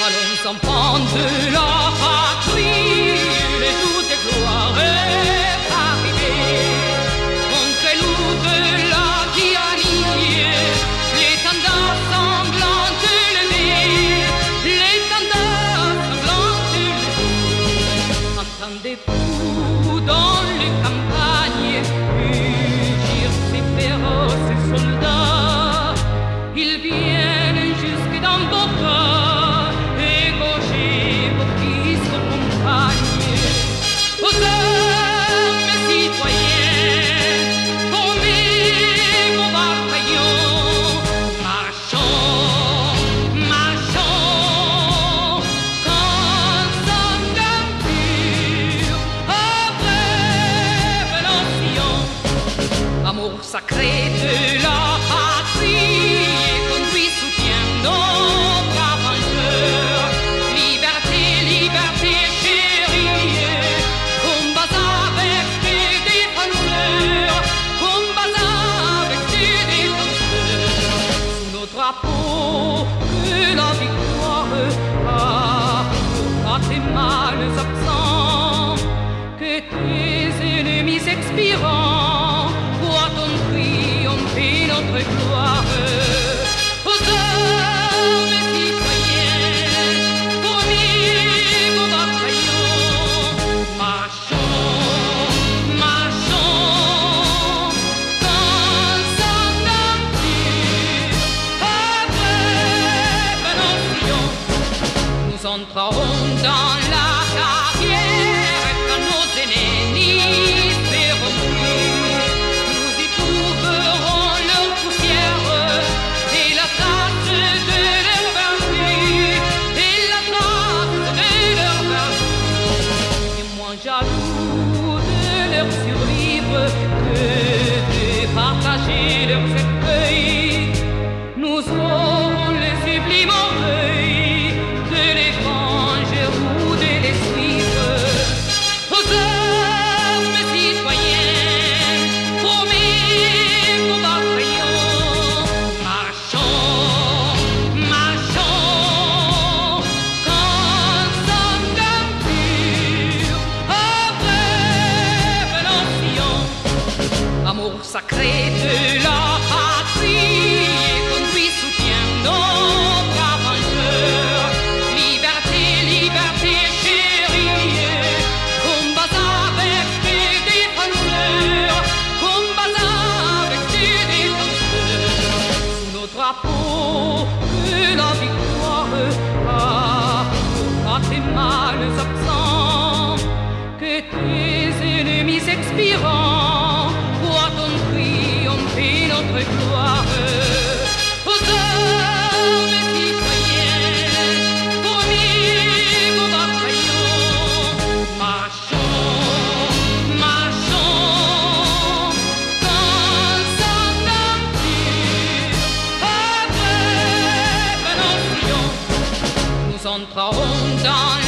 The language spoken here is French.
Allons enfants de la patrie, le jour de gloire est arrivé. Montrez-nous de la tyrannie, l'étendard sanglant de lever, l'étendard sanglant de lever. Entendez-vous dans les campagnes rugir ces féroces soldats? Ils viennent jusque dans vos bras, égorger vos fils, vos compagnes. Aux hommes citoyens, formez vos bataillons. Marchons, marchons, quand sonne pur, après l'océan. Amour sacré de la patrie, conduit, soutient nos braves vengeurs. Liberté, liberté chérie, combats avec des défenseurs, combats avec des défenseurs. Sous nos drapeaux, que la victoire a tes mâles absents, que tes ennemis expirants voient ton triompher notre gloire. Aux hommes citoyens, formez vos bataillons. Marchons, marchons, dans son empire, après l'océan. Nous entrerons dans la carrière quand nos ennemis verront plus. Nous y trouverons leur poussière et la trace de leur vertu, et la trace de leur vertu. Et moins jaloux de leur survivre que de partager leur cercueil, nous aurons le sublime orgueil de les venger ou de les suivre. Aux hommes citoyens, formez vos bataillons. Marchons, marchons, quand sonne pur, après l'océan. Amour sacré de la patrie, conduit, soutient nos braves vengeurs. Liberté, liberté chérie, combats avec des défenseurs, combats avec des défenseurs. Sous nos drapeaux, que la victoire a tes mâles absents, que tes ennemis expirants voient ton triompher notre gloire. Aux hommes citoyens, formez vos bataillons. Marchons, marchons, dans son empire, après l'océan. Nous entrerons dans